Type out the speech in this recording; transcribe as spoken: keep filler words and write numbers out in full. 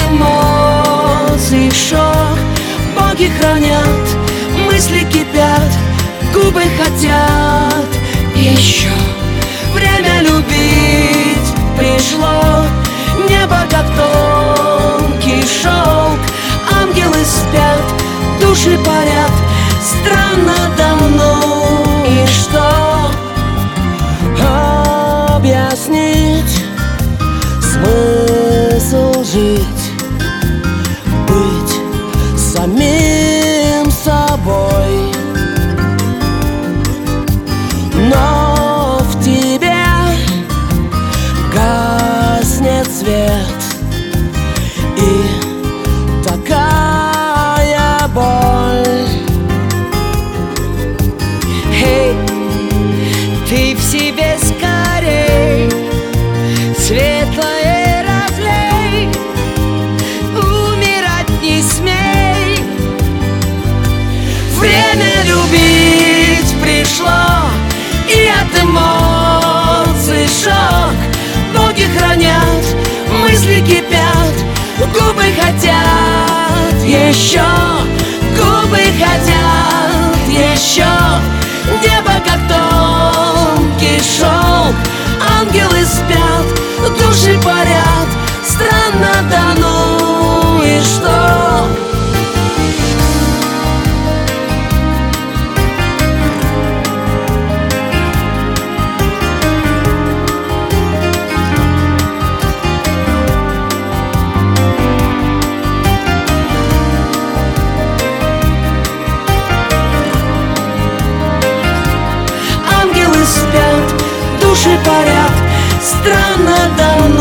эмоций шок. Боги хранят, мысли кипят, губы хотят еще. Время любить пришло, небо как тонкий шелк. Ангелы спят, души парят, странно давно. И что объяснить смысл жить, быть самим собой? Но в тебе гаснет свет, и такая боль. Эй, ты в себе скорей светлое разлей, умирать не смей. Время любить пришло, и от эмоций шок. Боги хранят, мысли кипят, губы хотят еще. Губы хотят еще. Небо как тонкий шелк. Ангелы спят, души парят, странно дано. И что? Ангелы спят, души парят, странно давно.